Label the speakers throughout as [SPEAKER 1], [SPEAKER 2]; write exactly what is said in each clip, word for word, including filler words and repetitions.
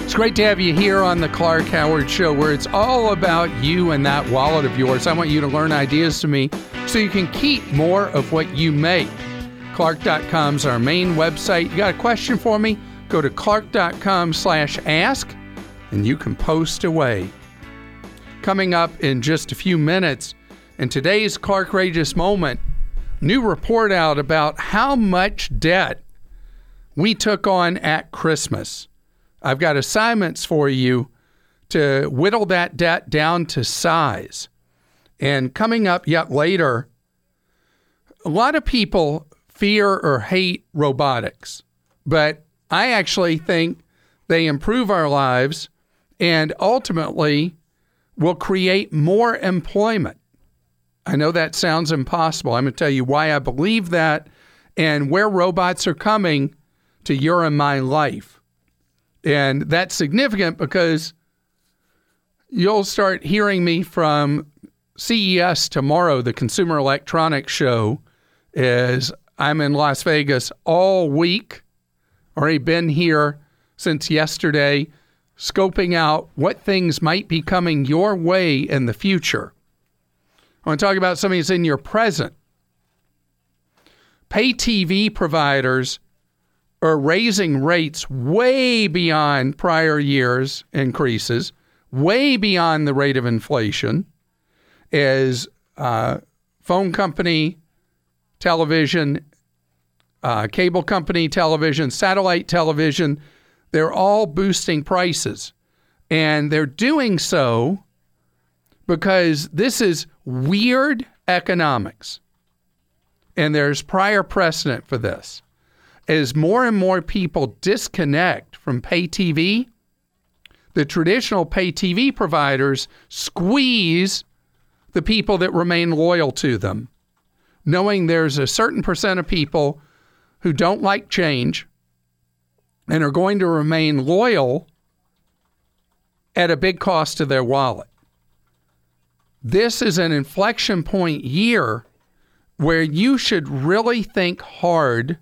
[SPEAKER 1] It's great to have you here on the Clark Howard Show, where it's all about you and that wallet of yours. I want you to learn ideas from me so you can keep more of what you make. Clark dot com is our main website. You got a question for me? Go to Clark dot com slash ask, and you can post away. Coming up in just a few minutes, in today's Clarkrageous Moment, new report out about how much debt we took on at Christmas. I've got assignments for you to whittle that debt down to size. And coming up yet later, a lot of people fear or hate robotics, but I actually think they improve our lives and ultimately will create more employment. I know that sounds impossible. I'm going to tell you why I believe that and where robots are coming to your and my life. And that's significant because you'll start hearing me from C E S tomorrow, the Consumer Electronics Show, as I'm in Las Vegas all week. Already been here since yesterday, scoping out what things might be coming your way in the future. I want to talk about something that's in your present. Pay T V providers are raising rates way beyond prior years' increases, way beyond the rate of inflation, as uh, phone company, television, uh, cable company television, satellite television, they're all boosting prices. And they're doing so because this is weird economics. And there's prior precedent for this. As more and more people disconnect from pay T V, the traditional pay T V providers squeeze the people that remain loyal to them, knowing there's a certain percent of people who don't like change and are going to remain loyal at a big cost to their wallet. This is an inflection point year where you should really think hard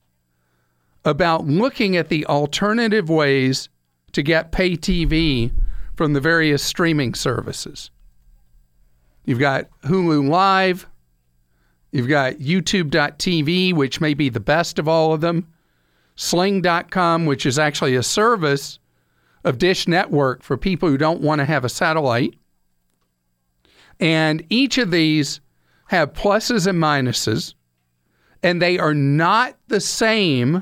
[SPEAKER 1] about looking at the alternative ways to get pay T V from the various streaming services. You've got Hulu Live. You've got YouTube dot T V, which may be the best of all of them. Sling dot com, which is actually a service of Dish Network for people who don't want to have a satellite. And each of these have pluses and minuses, and they are not the same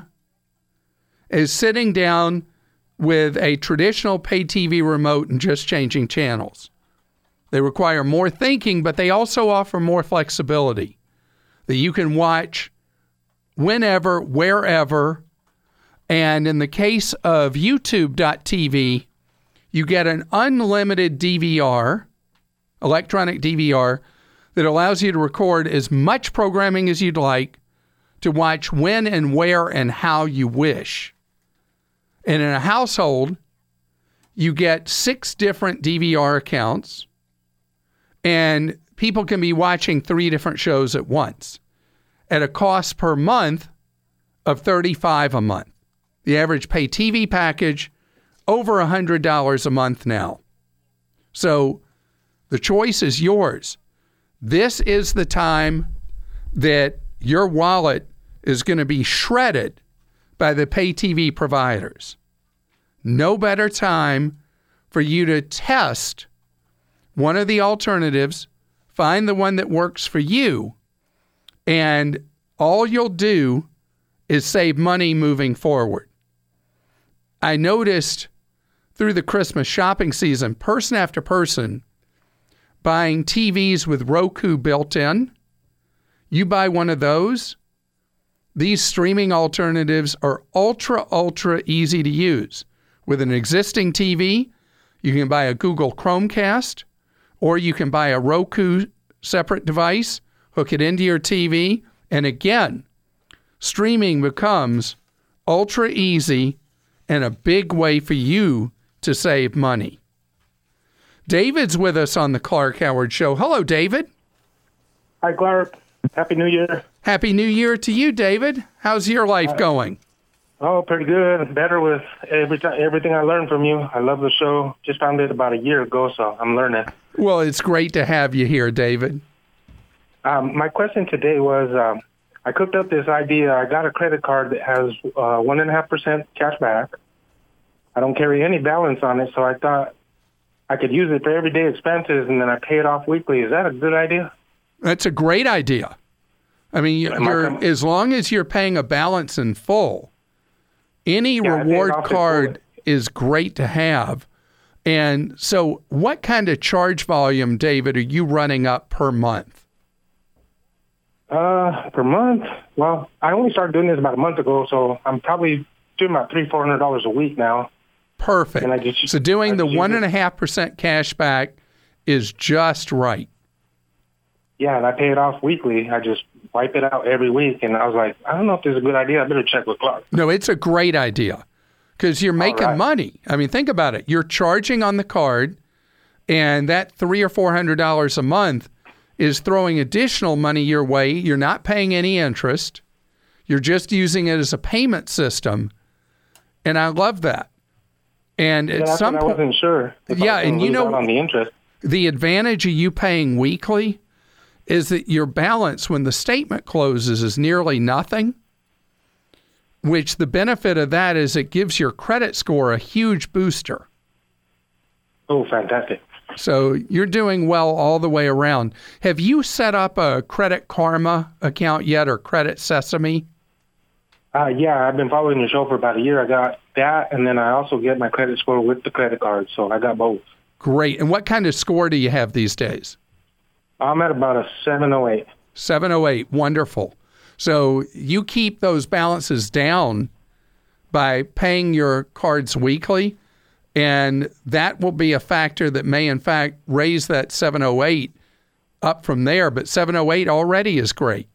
[SPEAKER 1] as sitting down with a traditional pay T V remote and just changing channels. They require more thinking, but they also offer more flexibility that you can watch whenever, wherever. And in the case of YouTube dot T V, you get an unlimited D V R, electronic D V R, that allows you to record as much programming as you'd like to watch when and where and how you wish. And in a household, you get six different D V R accounts, and people can be watching three different shows at once at a cost per month of thirty-five dollars a month. The average pay T V package, over one hundred dollars a month now. So the choice is yours. This is the time that your wallet is going to be shredded by the pay T V providers. No better time for you to test one of the alternatives, find the one that works for you, and all you'll do is save money moving forward. I noticed through the Christmas shopping season, person after person buying T Vs with Roku built in. You buy one of those, these streaming alternatives are ultra, ultra easy to use. With an existing T V, you can buy a Google Chromecast, or you can buy a Roku separate device, hook it into your T V, and again, streaming becomes ultra easy and a big way for you to save money. David's with us on the Clark Howard Show. Hello, David.
[SPEAKER 2] Hi, Clark. Happy New Year.
[SPEAKER 1] Happy New Year to you, David. How's your life
[SPEAKER 2] uh,
[SPEAKER 1] going?
[SPEAKER 2] Oh, pretty good. Better with every time, everything I learned from you. I love the show. Just found it about a year ago, so I'm learning.
[SPEAKER 1] Well, it's great to have you here, David.
[SPEAKER 2] Um, my question today was, um, I cooked up this idea. I got a credit card that has uh, one and a half percent cash back. I don't carry any balance on it, so I thought I could use it for everyday expenses, and then I pay it off weekly. Is that a good idea?
[SPEAKER 1] That's a great idea. I mean, you're, as long as you're paying a balance in full, any
[SPEAKER 2] Yeah,
[SPEAKER 1] reward card is great to have. And so what kind of charge volume, David, are you running up per month?
[SPEAKER 2] Uh, per month? Well, I only started doing this about a month ago, so I'm probably doing about three, four hundred dollars a week now.
[SPEAKER 1] Perfect.
[SPEAKER 2] And I just,
[SPEAKER 1] so doing
[SPEAKER 2] I
[SPEAKER 1] the
[SPEAKER 2] just
[SPEAKER 1] one and a half percent cash back is just right.
[SPEAKER 2] Yeah, and I pay it off weekly. I just wipe it out every week, and I was like, I don't know if this is a good idea. I better check with Clark.
[SPEAKER 1] No, it's a great idea because you're making
[SPEAKER 2] right.
[SPEAKER 1] money. I mean, think about it. You're charging on the card, and that three or four hundred dollars a month is throwing additional money your way. You're not paying any interest. You're just using it as a payment system, and I love that. And
[SPEAKER 2] Yeah,
[SPEAKER 1] at
[SPEAKER 2] that's
[SPEAKER 1] some
[SPEAKER 2] what I
[SPEAKER 1] point,
[SPEAKER 2] wasn't sure. if I
[SPEAKER 1] yeah,
[SPEAKER 2] was gonna
[SPEAKER 1] and you
[SPEAKER 2] lose
[SPEAKER 1] know,
[SPEAKER 2] out on the interest.
[SPEAKER 1] the advantage of you paying weekly is that your balance when the statement closes is nearly nothing, which the benefit of that is it gives your credit score a huge booster.
[SPEAKER 2] Oh, fantastic.
[SPEAKER 1] So you're doing well all the way around. Have you set up a Credit Karma account yet or Credit Sesame?
[SPEAKER 2] Uh, yeah, I've been following your show for about a year. I got that, and then I also get my credit score with the credit card, so I got both.
[SPEAKER 1] Great. And what kind of score do you have these days?
[SPEAKER 2] I'm at about a seven oh eight.
[SPEAKER 1] seven oh eight. Wonderful. So you keep those balances down by paying your cards weekly, and that will be a factor that may, in fact, raise that seven oh eight up from there. But seven oh eight already is great.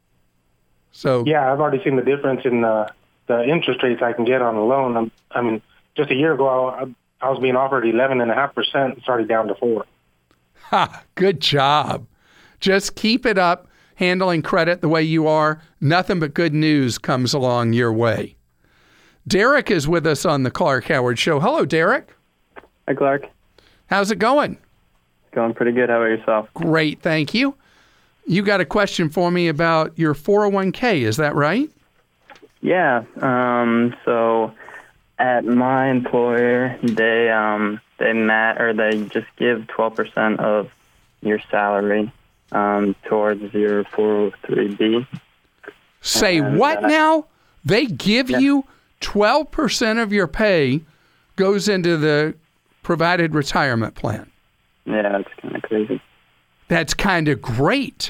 [SPEAKER 1] So
[SPEAKER 2] Yeah, I've already seen the difference in the, the interest rates I can get on a loan. I'm, I mean, just a year ago, I, I was being offered eleven point five percent, started down to four.
[SPEAKER 1] Ha, good job. Just keep it up, handling credit the way you are. Nothing but good news comes along your way. Derek is with us on the Clark Howard Show. Hello, Derek.
[SPEAKER 3] Hi, Clark.
[SPEAKER 1] How's it going?
[SPEAKER 3] Going pretty good. How about yourself?
[SPEAKER 1] Great, thank you. You got a question for me about your four oh one k, is that right?
[SPEAKER 3] Yeah. Um, so at my employer, they um, they mat or they just give twelve percent of your salary um, towards your four oh three b.
[SPEAKER 1] Say
[SPEAKER 3] And,
[SPEAKER 1] what
[SPEAKER 3] uh,
[SPEAKER 1] now? They give
[SPEAKER 3] yeah.
[SPEAKER 1] you twelve percent of your pay goes into the provided retirement plan.
[SPEAKER 3] Yeah, that's kind of crazy.
[SPEAKER 1] That's kind of great.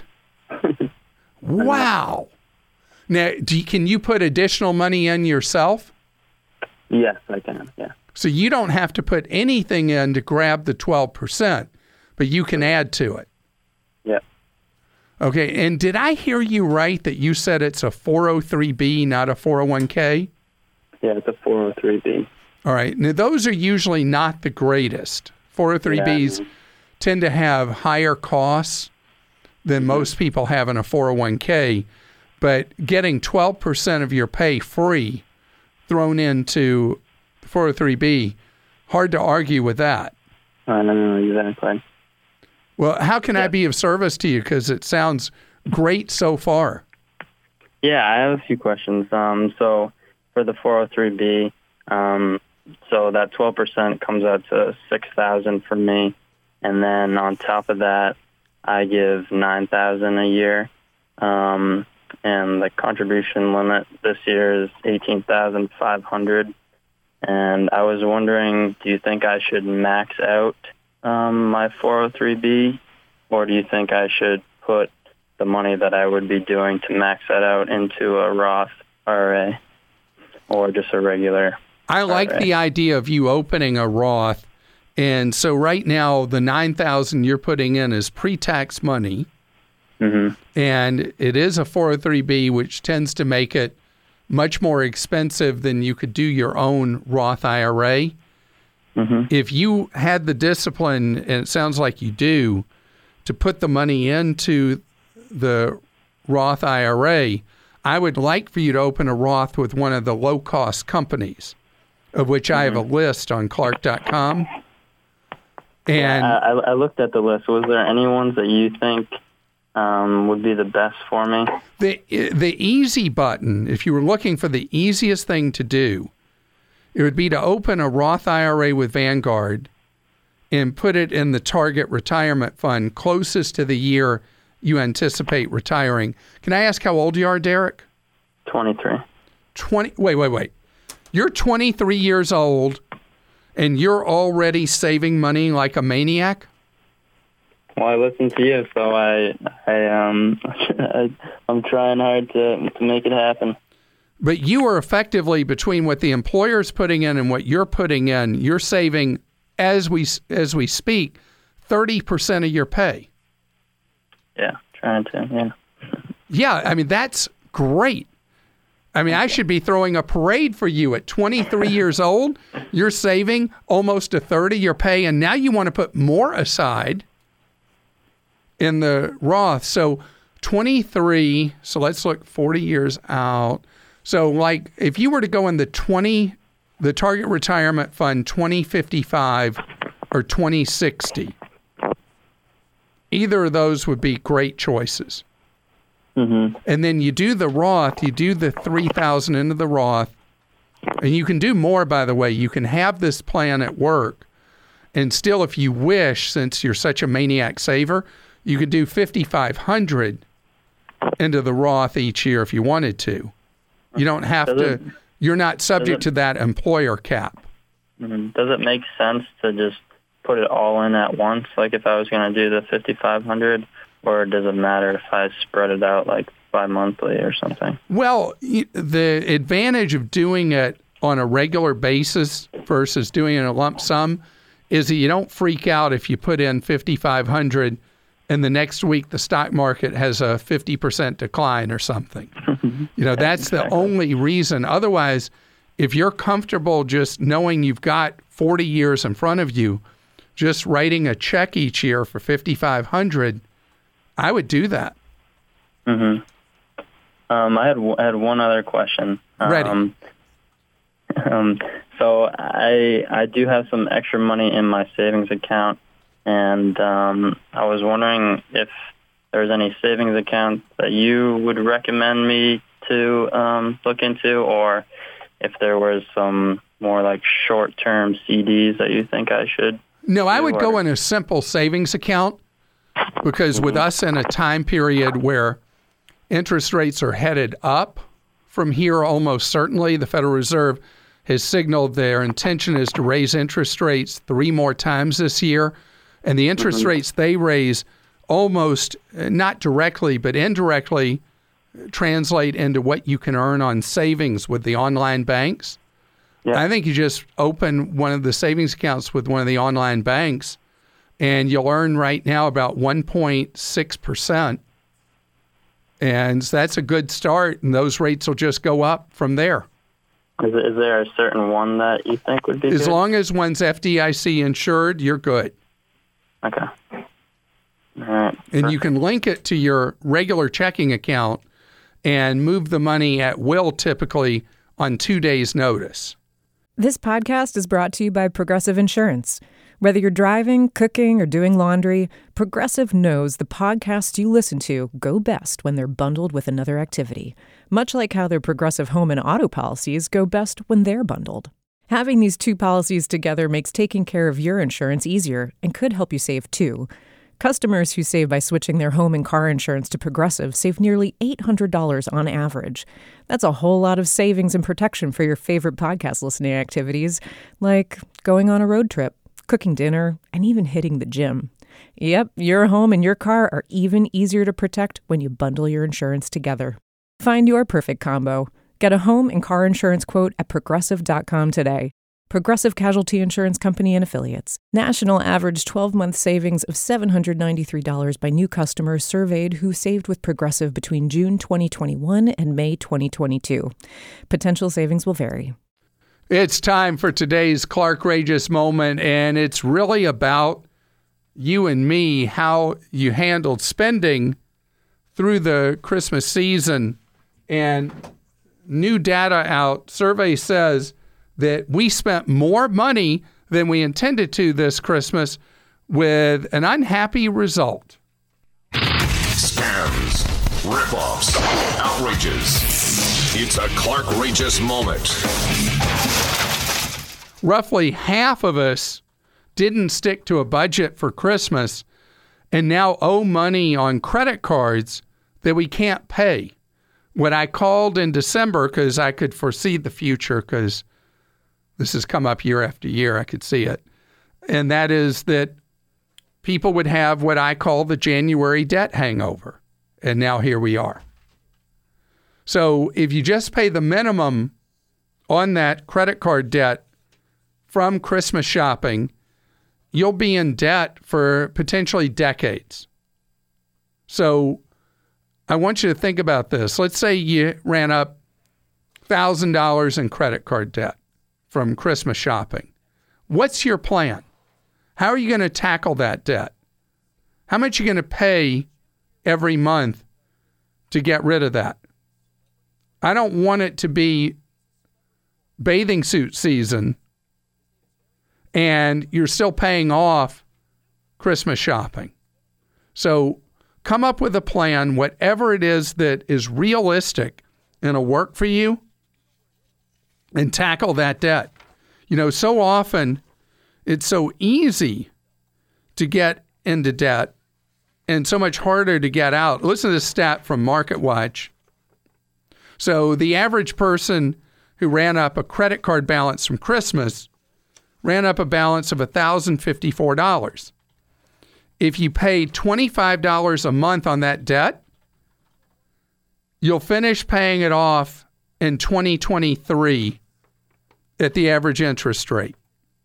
[SPEAKER 1] Wow. Now, do you, can you put additional money in yourself?
[SPEAKER 3] Yes, I can. Yeah.
[SPEAKER 1] So you don't have to put anything in to grab the twelve percent, but you can add to it.
[SPEAKER 3] Yeah.
[SPEAKER 1] Okay. And did I hear you right that you said it's a four oh three b, not a four oh one k?
[SPEAKER 3] Yeah, it's a four oh three b.
[SPEAKER 1] All right. Now, those are usually not the greatest. four oh three b's
[SPEAKER 3] Yeah.
[SPEAKER 1] tend to have higher costs than
[SPEAKER 3] Mm-hmm.
[SPEAKER 1] most people have in a four oh one k, but getting twelve percent of your pay free thrown into four oh three b, hard to argue with that.
[SPEAKER 3] I know, exactly.
[SPEAKER 1] Well, how can I
[SPEAKER 3] Yeah.
[SPEAKER 1] be of service to you? Because it sounds great so far.
[SPEAKER 3] Yeah, I have a few questions. Um, so for the four oh three b, um, so that twelve percent comes out to six thousand dollars for me. And then on top of that, I give nine thousand dollars a year. Um, and the contribution limit this year is eighteen thousand five hundred dollars. And I was wondering, do you think I should max out um, my four oh three b, or do you think I should put the money that I would be doing to max that out into a Roth I R A or just a regular
[SPEAKER 1] I like
[SPEAKER 3] I R A?
[SPEAKER 1] the idea of you opening a Roth. And so right now, the nine thousand dollars you're putting in is pre-tax money.
[SPEAKER 3] Mm-hmm.
[SPEAKER 1] And it is a four oh three b, which tends to make it much more expensive than you could do your own Roth I R A.
[SPEAKER 3] Mm-hmm.
[SPEAKER 1] If you had the discipline, and it sounds like you do, to put the money into the Roth I R A, I would like for you to open a Roth with one of the low-cost companies, of which mm-hmm. I have a list on Clark dot com. And
[SPEAKER 3] yeah, I, I looked at the list. Was there any ones that you think um, would be the best for me?
[SPEAKER 1] The the easy button, if you were looking for the easiest thing to do, it would be to open a Roth I R A with Vanguard and put it in the target retirement fund closest to the year you anticipate retiring. Can I ask how old you are, Derek?
[SPEAKER 3] twenty-three.
[SPEAKER 1] twenty. Wait, wait, wait. You're twenty-three years old, and you're already saving money like a maniac?
[SPEAKER 3] Well, I listen to you, so I, I, um, I, I'm trying hard to to make it happen.
[SPEAKER 1] But you are effectively, between what the employer's putting in and what you're putting in, you're saving, as we as we speak, thirty percent of your pay.
[SPEAKER 3] Yeah, trying to, yeah.
[SPEAKER 1] Yeah, I mean, that's great. I mean, I should be throwing a parade for you at twenty-three years old. You're saving almost a third of your pay, and now you want to put more aside in the Roth. So twenty-three, so let's look forty years out. So like if you were to go in the twenty, the target retirement fund twenty fifty-five or twenty sixty, either of those would be great choices.
[SPEAKER 3] Mm-hmm.
[SPEAKER 1] And then you do the Roth, you do the three thousand into the Roth, and you can do more, by the way. You can have this plan at work, and still, if you wish, since you're such a maniac saver, you could do fifty-five hundred into the Roth each year if you wanted to. You don't have
[SPEAKER 3] does
[SPEAKER 1] to,
[SPEAKER 3] it,
[SPEAKER 1] you're not subject
[SPEAKER 3] it,
[SPEAKER 1] to that employer cap.
[SPEAKER 3] Mm-hmm. Does it make sense to just put it all in at once, like if I was going to do the fifty-five hundred? Or does it matter if I spread it out like bi-monthly or something?
[SPEAKER 1] Well, the advantage of doing it on a regular basis versus doing it in a lump sum is that you don't freak out if you put in fifty-five hundred and the next week the stock market has a fifty percent decline or something. You know, that's exactly the only reason. Otherwise, if you're comfortable just knowing you've got forty years in front of you, just writing a check each year for fifty-five hundred, I would do that.
[SPEAKER 3] Mm-hmm. Um, I had I had one other question.
[SPEAKER 1] Ready.
[SPEAKER 3] Um, um, so I I do have some extra money in my savings account, and um, I was wondering if there's any savings account that you would recommend me to um, look into, or if there was some more like short-term C Ds that you think I should.
[SPEAKER 1] No, I would
[SPEAKER 3] or...
[SPEAKER 1] go in a simple savings account. Because with us in a time period where interest rates are headed up from here almost certainly, the Federal Reserve has signaled their intention is to raise interest rates three more times this year. And the interest mm-hmm. rates they raise almost, not directly, but indirectly translate into what you can earn on savings with the online banks. Yeah. I think you just open one of the savings accounts with one of the online banks, and you'll earn right now about one point six percent. And that's a good start, and those rates will just go up from there.
[SPEAKER 3] Is, is there a certain one that you think would be
[SPEAKER 1] As
[SPEAKER 3] good?
[SPEAKER 1] long as one's F D I C insured, you're good.
[SPEAKER 3] Okay. All right.
[SPEAKER 1] And you can link it to your regular checking account and move the money at will, typically on two days' notice.
[SPEAKER 4] This podcast is brought to you by Progressive Insurance. Whether you're driving, cooking, or doing laundry, Progressive knows the podcasts you listen to go best when they're bundled with another activity, much like how their Progressive home and auto policies go best when they're bundled. Having these two policies together makes taking care of your insurance easier and could help you save too. Customers who save by switching their home and car insurance to Progressive save nearly eight hundred dollars on average. That's a whole lot of savings and protection for your favorite podcast listening activities, like going on a road trip, cooking dinner, and even hitting the gym. Yep, your home and your car are even easier to protect when you bundle your insurance together. Find your perfect combo. Get a home and car insurance quote at progressive dot com today. Progressive Casualty Insurance Company and Affiliates. National average twelve-month savings of seven hundred ninety-three dollars by new customers surveyed who saved with Progressive between June twenty twenty-one and May twenty twenty-two. Potential savings will vary.
[SPEAKER 1] It's time for today's Clark-rageous moment, and it's really about you and me, how you handled spending through the Christmas season And new data out, survey says that we spent more money than we intended to this Christmas with an unhappy result.
[SPEAKER 5] Scams, ripoffs, outrages. It's a Clark-rageous moment.
[SPEAKER 1] Roughly half of us didn't stick to a budget for Christmas and now owe money on credit cards that we can't pay. When I called in December, because I could foresee the future, because this has come up year after year, I could see it, and that is that people would have what I call the January debt hangover. And now here we are. So if you just pay the minimum on that credit card debt from Christmas shopping, you'll be in debt for potentially decades. So I want you to think about this. Let's say you ran up one thousand dollars in credit card debt from Christmas shopping. What's your plan? How are you going to tackle that debt? How much are you going to pay every month to get rid of that? I don't want it to be bathing suit season and you're still paying off Christmas shopping. So come up with a plan, whatever it is that is realistic and will work for you, and tackle that debt. You know, so often it's so easy to get into debt and so much harder to get out. Listen to this stat from MarketWatch. So the average person who ran up a credit card balance from Christmas ran up a balance of one thousand fifty-four dollars. If you pay twenty-five dollars a month on that debt, you'll finish paying it off in twenty twenty-three at the average interest rate.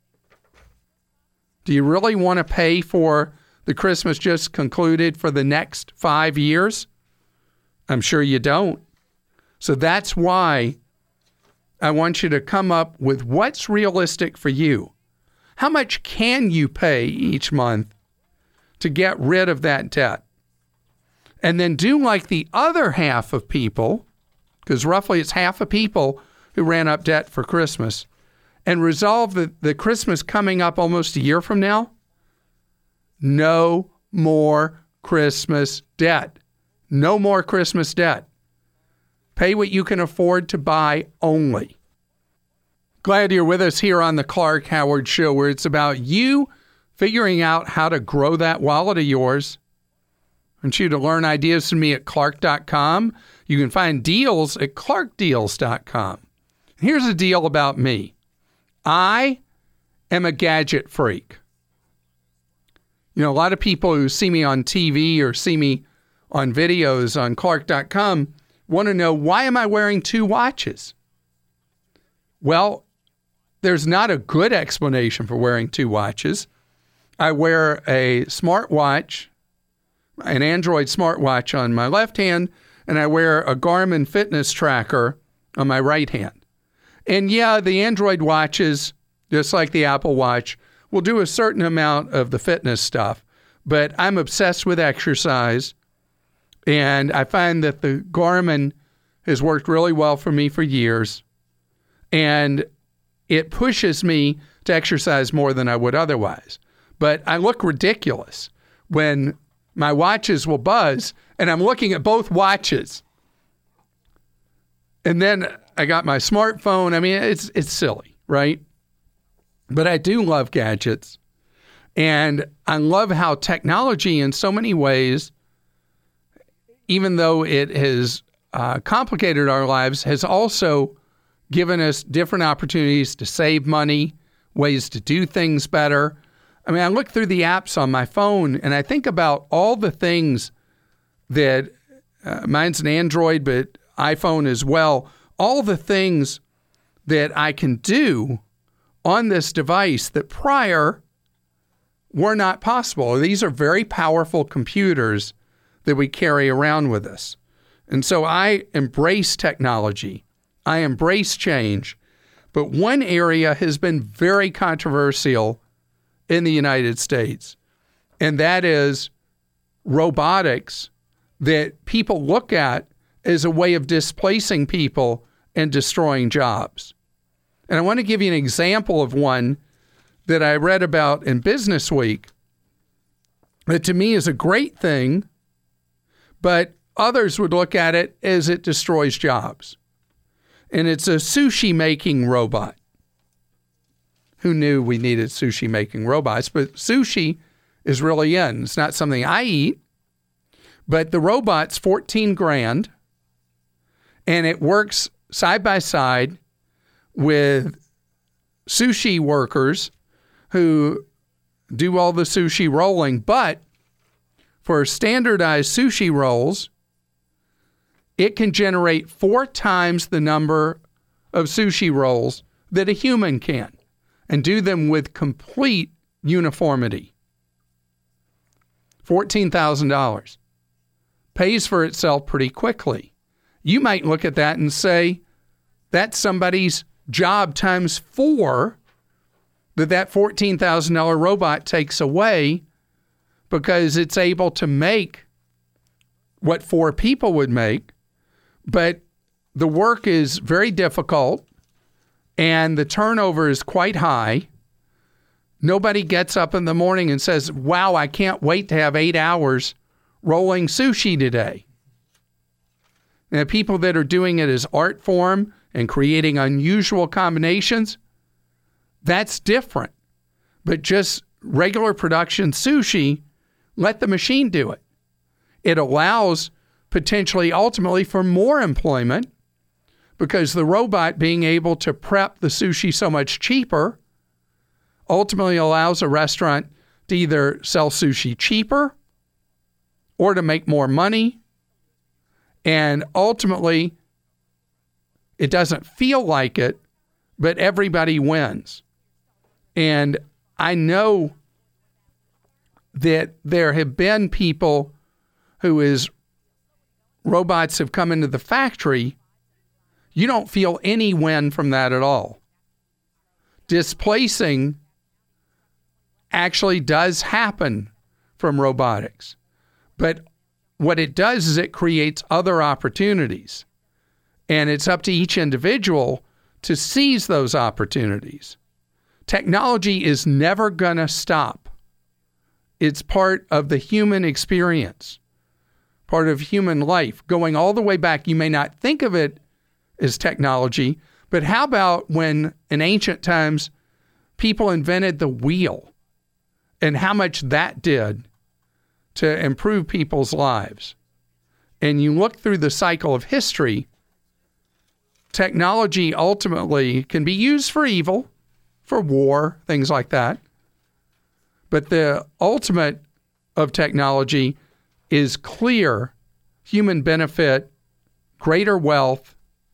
[SPEAKER 1] Do you really want to pay for the Christmas just concluded for the next five years? I'm sure you don't. So that's why I want you to come up with what's realistic for you. How much can you pay each month to get rid of that debt? And then do like the other half of people, because roughly it's half of people who ran up debt for Christmas, and resolve the, the Christmas coming up almost a year from now. No more Christmas debt. No more Christmas debt. Pay what you can afford to buy only. Glad you're with us here on the Clark Howard Show, where it's about you figuring out how to grow that wallet of yours. I want you to learn ideas from me at clark dot com. You can find deals at clark deals dot com. Here's a deal about me. I am a gadget freak. You know, a lot of people who see me on T V or see me on videos on clark dot com want to know, why am I wearing two watches? Well, there's not a good explanation for wearing two watches. I wear a smartwatch, an Android smartwatch on my left hand, and I wear a Garmin fitness tracker on my right hand. And yeah, the Android watches, just like the Apple Watch, will do a certain amount of the fitness stuff, but I'm obsessed with exercise, and I find that the Garmin has worked really well for me for years, and it pushes me to exercise more than I would otherwise. But I look ridiculous when my watches will buzz, and I'm looking at both watches. And then I got my smartphone. I mean, it's it's silly, right? But I do love gadgets. And I love how technology in so many ways, even though it has uh, complicated our lives, has also given us different opportunities to save money, ways to do things better. I mean, I look through the apps on my phone and I think about all the things that, uh, mine's an Android, but iPhone as well, all the things that I can do on this device that prior were not possible. These are very powerful computers that we carry around with us. And so I embrace technology. I embrace change. But one area has been very controversial in the United States, and that is robotics, that people look at as a way of displacing people and destroying jobs. And I want to give you an example of one that I read about in Business Week that to me is a great thing, but others would look at it as it destroys jobs. And it's a sushi making robot. Who knew we needed sushi making robots? But sushi is really in. It's not something I eat, but the robot's fourteen grand, and it works side by side with sushi workers who do all the sushi rolling. But for standardized sushi rolls, it can generate four times the number of sushi rolls that a human can, and do them with complete uniformity. fourteen thousand dollars. Pays for itself pretty quickly. You might look at that and say, that's somebody's job times four that that fourteen thousand dollars robot takes away, because it's able to make what four people would make, but the work is very difficult and the turnover is quite high. Nobody gets up in the morning and says, wow, I can't wait to have eight hours rolling sushi today. Now, people that are doing it as art form and creating unusual combinations, that's different. But just regular production sushi, let the machine do it. It allows potentially ultimately for more employment, because the robot being able to prep the sushi so much cheaper ultimately allows a restaurant to either sell sushi cheaper or to make more money. And ultimately, it doesn't feel like it, but everybody wins. And I know that there have been people who, as robots have come into the factory, you don't feel any win from that at all. Displacing actually does happen from robotics. But what it does is it creates other opportunities. And it's up to each individual to seize those opportunities. Technology is never going to stop. It's part of the human experience, part of human life, going all the way back. You may not think of it as technology, but how about when in ancient times people invented the wheel and how much that did to improve people's lives? And you look through the cycle of history, technology ultimately can be used for evil, for war, things like that. But the ultimate of technology is clear human benefit, greater wealth,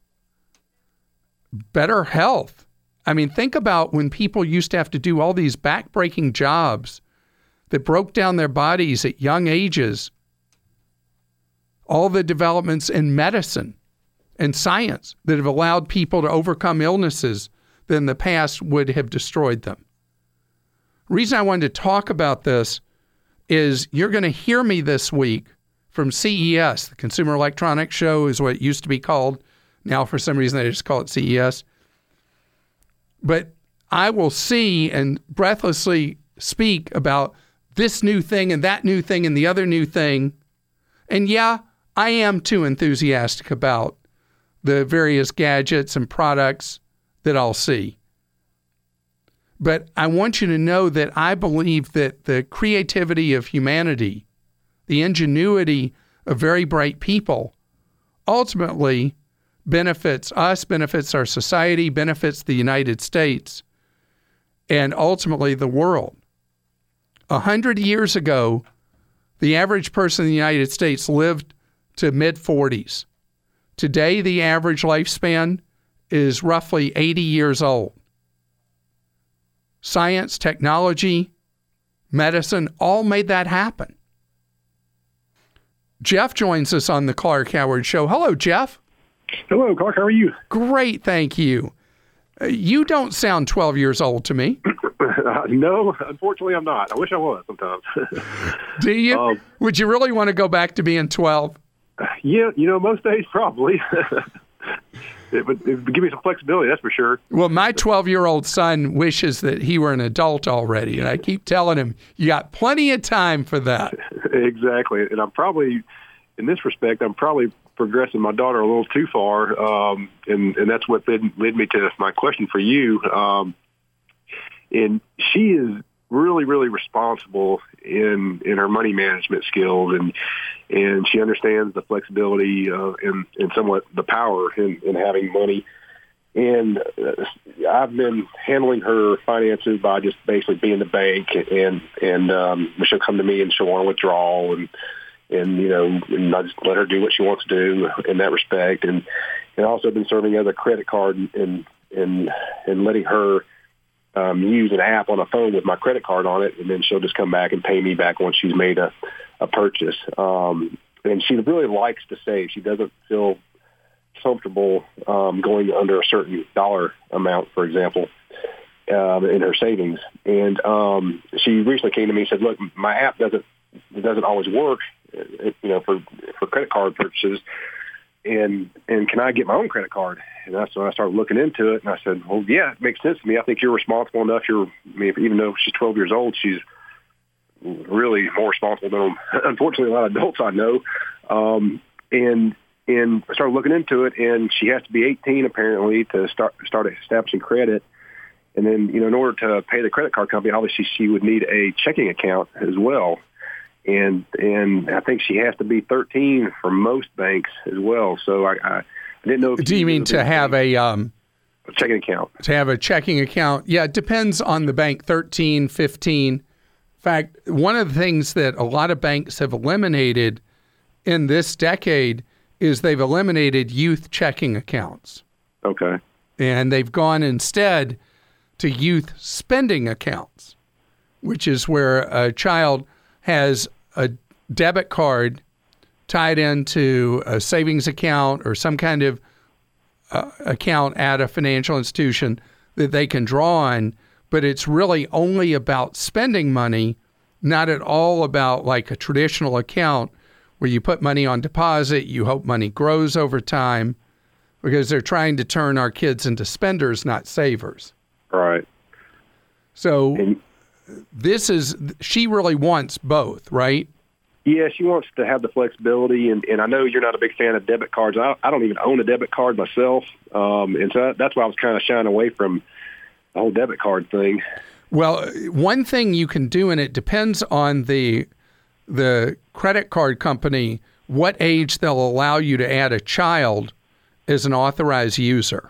[SPEAKER 1] better health. I mean, think about when people used to have to do all these back-breaking jobs that broke down their bodies at young ages. All the developments in medicine and science that have allowed people to overcome illnesses that in the past would have destroyed them. The reason I wanted to talk about this is you're going to hear me this week from C E S. The Consumer Electronics Show is what it used to be called. Now, for some reason, they just call it C E S. But I will see and breathlessly speak about this new thing and that new thing and the other new thing. And yeah, I am too enthusiastic about the various gadgets and products that I'll see. But I want you to know that I believe that the creativity of humanity, the ingenuity of very bright people, ultimately benefits us, benefits our society, benefits the United States, and ultimately the world. A hundred years ago, the average person in the United States lived to mid-forties. Today, the average lifespan is roughly eighty years old. Science, technology, medicine, all made that happen. Jeff joins us on the Clark Howard Show. Hello, Jeff.
[SPEAKER 6] Hello, Clark. How are you?
[SPEAKER 1] Great, thank you. Uh, you don't sound twelve years old to me.
[SPEAKER 6] uh, no, unfortunately, I'm not. I wish I was sometimes.
[SPEAKER 1] Do you?
[SPEAKER 6] Um,
[SPEAKER 1] Would you really want to go back to being twelve?
[SPEAKER 6] Yeah, you know, most days probably. It would, it would give me some flexibility, that's for sure.
[SPEAKER 1] Well, my twelve-year-old son wishes that he were an adult already, and I keep telling him, you got plenty of time for that.
[SPEAKER 6] Exactly. And I'm probably, in this respect, I'm probably progressing my daughter a little too far, um, and, and that's what led, led me to my question for you. Um, and she is really, really responsible in in her money management skills, and and she understands the flexibility uh, and, and somewhat the power in, in having money. And uh, I've been handling her finances by just basically being the bank, and and um, she'll come to me and she'll want to withdraw, and and you know, and I just let her do what she wants to do in that respect. And and also been serving as a credit card and and and letting her um, use an app on a phone with my credit card on it, and then she'll just come back and pay me back once she's made a, a purchase. Um, and she really likes to save. She doesn't feel comfortable um, going under a certain dollar amount, for example, um, in her savings. And um, she recently came to me and said, "Look, my app doesn't it doesn't always work, you know, for for credit card purchases. And and can I get my own credit card?" And that's when I started looking into it. And I said, "Well, yeah, it makes sense to me. I think you're responsible enough. You're, I mean, even though she's twelve years old, she's really more responsible than, unfortunately, a lot of adults I know." Um, and and I started looking into it, and she has to be eighteen apparently to start start establishing credit. And then, you know, in order to pay the credit card company, obviously she would need a checking account as well. And and I think she has to be thirteen for most banks as well. So I, I didn't know. If
[SPEAKER 1] Do you mean to have a, um,
[SPEAKER 6] a checking account?
[SPEAKER 1] To have a checking account? Yeah, it depends on the bank, thirteen, fifteen. In fact, one of the things that a lot of banks have eliminated in this decade is they've eliminated youth checking accounts.
[SPEAKER 6] Okay.
[SPEAKER 1] And they've gone instead to youth spending accounts, which is where a child has a debit card tied into a savings account or some kind of uh, account at a financial institution that they can draw on, but it's really only about spending money, not at all about like a traditional account where you put money on deposit, you hope money grows over time, because they're trying to turn our kids into spenders, not savers.
[SPEAKER 6] Right.
[SPEAKER 1] So
[SPEAKER 6] and,
[SPEAKER 1] this is, she really wants both, right?
[SPEAKER 6] Yeah, she wants to have the flexibility, and, and I know you're not a big fan of debit cards. I, I don't even own a debit card myself, um, and so that's why I was kind of shying away from the whole debit card thing.
[SPEAKER 1] Well, one thing you can do, and it depends on the the credit card company, what age they'll allow you to add a child as an authorized user.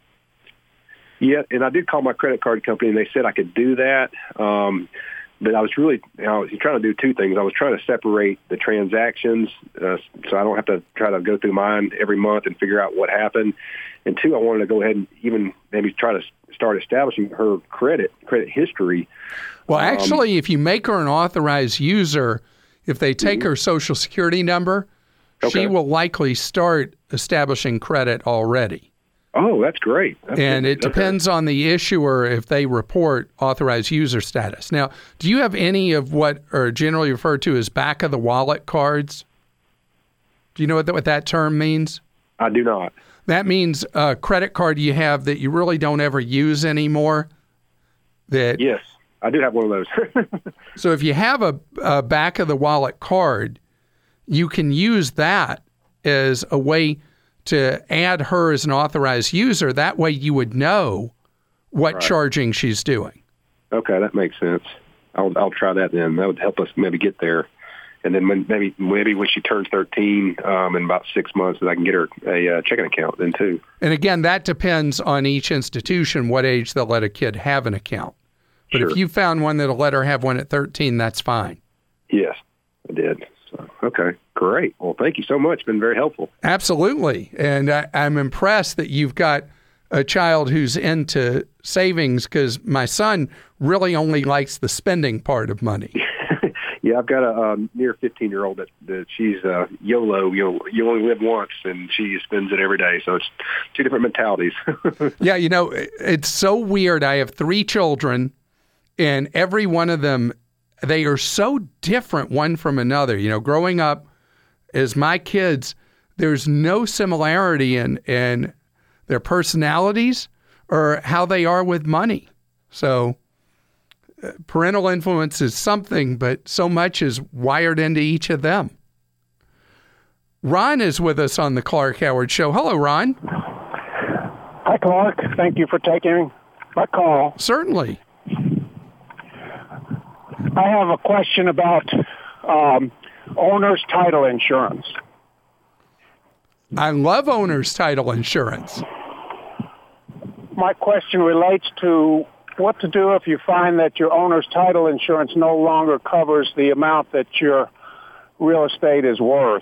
[SPEAKER 6] Yeah, and I did call my credit card company, and they said I could do that. Um, but I was really, you know, I was trying to do two things. I was trying to separate the transactions uh, so I don't have to try to go through mine every month and figure out what happened. And two, I wanted to go ahead and even maybe try to start establishing her credit, credit history.
[SPEAKER 1] Well, actually,
[SPEAKER 6] um,
[SPEAKER 1] if you make her an authorized user, if they take mm-hmm. her Social Security number, okay. she will likely start establishing credit already.
[SPEAKER 6] Oh, that's great. That's
[SPEAKER 1] and
[SPEAKER 6] good.
[SPEAKER 1] it depends okay. on the issuer if they report authorized user status. Now, do you have any of what are generally referred to as back-of-the-wallet cards? Do you know what that, what that term means?
[SPEAKER 6] I do not.
[SPEAKER 1] That means a credit card you have that you really don't ever use anymore. That
[SPEAKER 6] Yes, I do have one of those.
[SPEAKER 1] So if you have a, a back-of-the-wallet card, you can use that as a way to add her as an authorized user. That way you would know what right. charging she's doing.
[SPEAKER 6] Okay, that makes sense. I'll I'll try that then. That would help us maybe get there. And then when, maybe maybe when she turns thirteen, um, in about six months, that I can get her a uh, checking account then too.
[SPEAKER 1] And again, that depends on each institution, what age they'll let a kid have an account. But sure. if you found one that'll let her have one at thirteen, that's fine.
[SPEAKER 6] Yes, I did. So, okay, great. Well, thank you so much. It's been very helpful.
[SPEAKER 1] Absolutely. And I, I'm impressed that you've got a child who's into savings, because my son really only likes the spending part of money.
[SPEAKER 6] Yeah, I've got a um, near fifteen-year-old that, that she's uh, YOLO, you know, you only live once, and she spends it every day. So it's two different mentalities.
[SPEAKER 1] Yeah, you know, it's so weird. I have three children, and every one of them, they are so different one from another. You know, growing up as my kids, there's no similarity in, in their personalities or how they are with money. So uh, parental influence is something, but so much is wired into each of them. Ron is with us on the Clark Howard Show. Hello, Ron.
[SPEAKER 7] Hi, Clark. Thank you for taking my call.
[SPEAKER 1] Certainly.
[SPEAKER 7] I have a question about um, owner's title insurance.
[SPEAKER 1] I love owner's title insurance.
[SPEAKER 7] My question relates to what to do if you find that your owner's title insurance no longer covers the amount that your real estate is worth.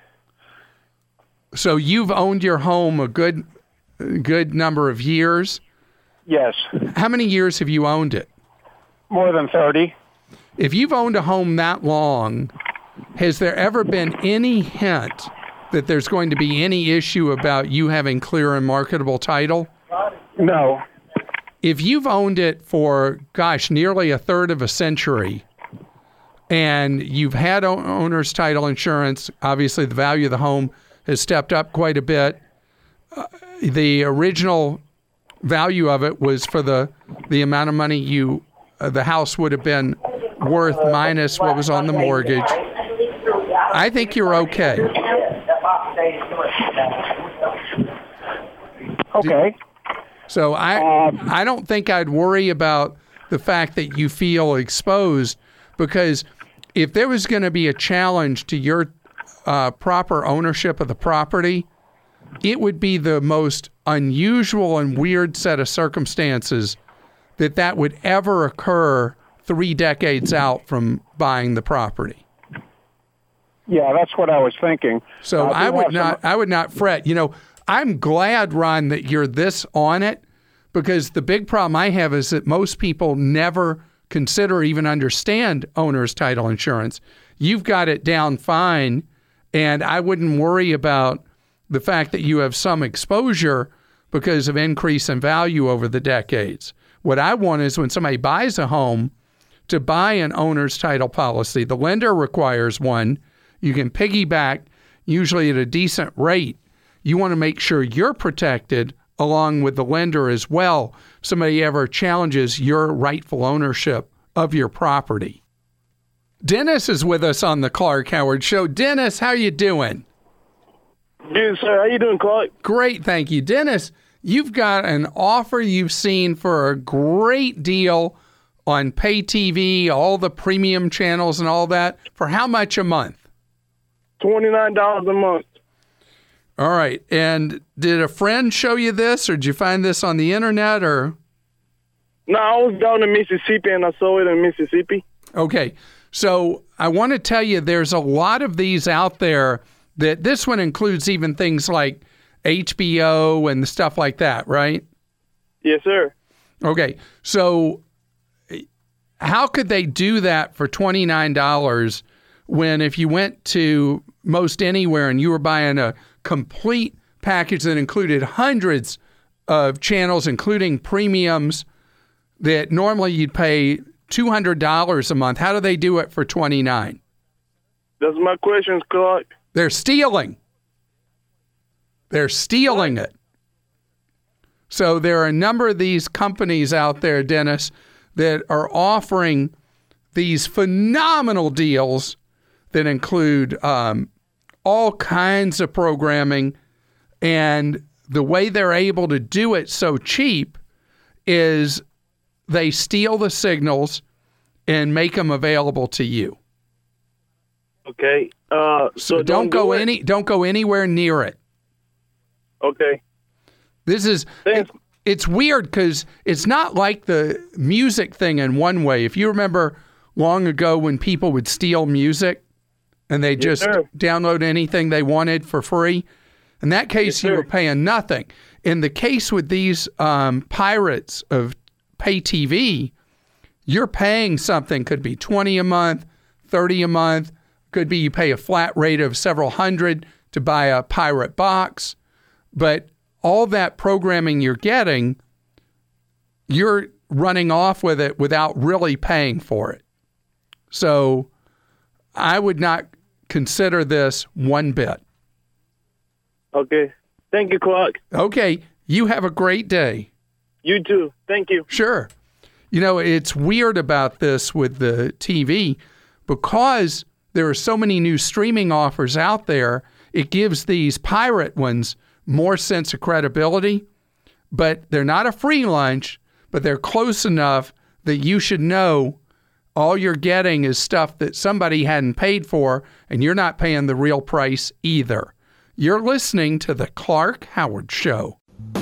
[SPEAKER 1] So you've owned your home a good good number of years?
[SPEAKER 7] Yes.
[SPEAKER 1] How many years have you owned it?
[SPEAKER 7] More than thirty.
[SPEAKER 1] If you've owned a home that long, has there ever been any hint that there's going to be any issue about you having clear and marketable title?
[SPEAKER 7] No.
[SPEAKER 1] If you've owned it for, gosh, nearly a third of a century, and you've had owner's title insurance, obviously the value of the home has stepped up quite a bit. Uh, the original value of it was for the, the amount of money you uh, the house would have been worth minus what was on the mortgage. I think you're okay.
[SPEAKER 7] Okay.
[SPEAKER 1] So I
[SPEAKER 7] Um,
[SPEAKER 1] I don't think I'd worry about the fact that you feel exposed, because if there was going to be a challenge to your uh, proper ownership of the property, it would be the most unusual and weird set of circumstances that that would ever occur three decades out from buying the property.
[SPEAKER 7] Yeah, that's what I was thinking.
[SPEAKER 1] So
[SPEAKER 7] Uh,
[SPEAKER 1] I
[SPEAKER 7] we
[SPEAKER 1] would
[SPEAKER 7] have
[SPEAKER 1] not
[SPEAKER 7] some-
[SPEAKER 1] I would not fret. You know, I'm glad, Ron, that you're this on it, because the big problem I have is that most people never consider or even understand owner's title insurance. You've got it down fine, and I wouldn't worry about the fact that you have some exposure because of increase in value over the decades. What I want is when somebody buys a home to buy an owner's title policy. The lender requires one. You can piggyback, usually at a decent rate. You want to make sure you're protected along with the lender as well. If somebody ever challenges your rightful ownership of your property. Dennis is with us on the Clark Howard Show. Dennis, how you doing?
[SPEAKER 8] Good, sir. How you doing, Clark?
[SPEAKER 1] Great, thank you. Dennis, you've got an offer you've seen for a great deal on pay T V, all the premium channels and all that. For how much a month?
[SPEAKER 8] twenty-nine dollars a month.
[SPEAKER 1] All right. And did a friend show you this, or did you find this on the internet, or?
[SPEAKER 8] No, I was down in Mississippi, and I saw it in Mississippi.
[SPEAKER 1] Okay. So I want to tell you there's a lot of these out there that this one includes even things like H B O and stuff like that, right?
[SPEAKER 8] Yes, sir.
[SPEAKER 1] Okay. So how could they do that for twenty-nine dollars when if you went to most anywhere and you were buying a complete package that included hundreds of channels, including premiums, that normally you'd pay two hundred dollars a month? How do they do it for twenty-nine dollars?
[SPEAKER 8] That's my question, Clark.
[SPEAKER 1] They're stealing. They're stealing it. So there are a number of these companies out there, Dennis, that are offering these phenomenal deals that include um, all kinds of programming. And the way they're able to do it so cheap is they steal the signals and make them available to you.
[SPEAKER 8] Okay. Uh,
[SPEAKER 1] So,
[SPEAKER 8] so
[SPEAKER 1] don't,
[SPEAKER 8] don't
[SPEAKER 1] go
[SPEAKER 8] do it?
[SPEAKER 1] any don't go anywhere near it.
[SPEAKER 8] Okay.
[SPEAKER 1] This is it, it's weird because it's not like the music thing in one way. If you remember long ago when people would steal music and they just
[SPEAKER 8] sir.
[SPEAKER 1] download anything they wanted for free, in that case
[SPEAKER 8] Yes,
[SPEAKER 1] you
[SPEAKER 8] sir.
[SPEAKER 1] were paying nothing. In the case with these um, pirates of pay T V, you're paying something. Could be twenty a month, thirty a month. Could be you pay a flat rate of several hundred to buy a pirate box. But all that programming you're getting, you're running off with it without really paying for it. So I would not consider this one bit.
[SPEAKER 8] Okay. Thank you, Clark.
[SPEAKER 1] Okay. You have a great day.
[SPEAKER 8] You too. Thank you.
[SPEAKER 1] Sure. You know, it's weird about this with the T V because there are so many new streaming offers out there. It gives these pirate ones more sense of credibility, but they're not a free lunch, but they're close enough that you should know all you're getting is stuff that somebody hadn't paid for, and you're not paying the real price either. You're listening to The Clark Howard Show.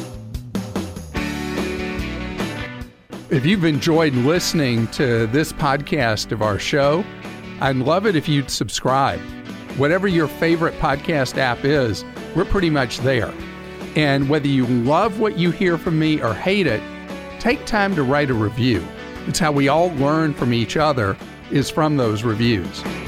[SPEAKER 1] If you've enjoyed listening to this podcast of our show, I'd love it if you'd subscribe. Whatever your favorite podcast app is, we're pretty much there. And whether you love what you hear from me or hate it, take time to write a review. It's how we all learn from each other, is from those reviews.